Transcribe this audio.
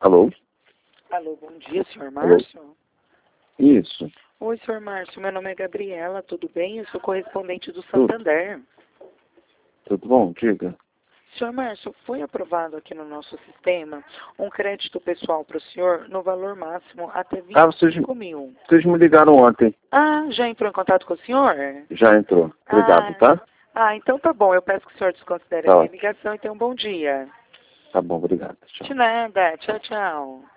Alô? Alô, bom dia, senhor Alô? Márcio. Isso. Oi, senhor Márcio, meu nome é Gabriela, tudo bem? Eu sou correspondente do Tudo. Santander. Tudo bom? Diga. Senhor Márcio, foi aprovado aqui no nosso sistema um crédito pessoal para o senhor no valor máximo até 25 mil. Vocês me ligaram ontem. Ah, já entrou em contato com o senhor? Já entrou. Obrigado, tá? Então tá bom. Eu peço que o senhor desconsidere Tá a minha ótimo. ligação e tenha um bom dia. Tá bom, obrigado. Tchau. De nada. Tchau, tchau.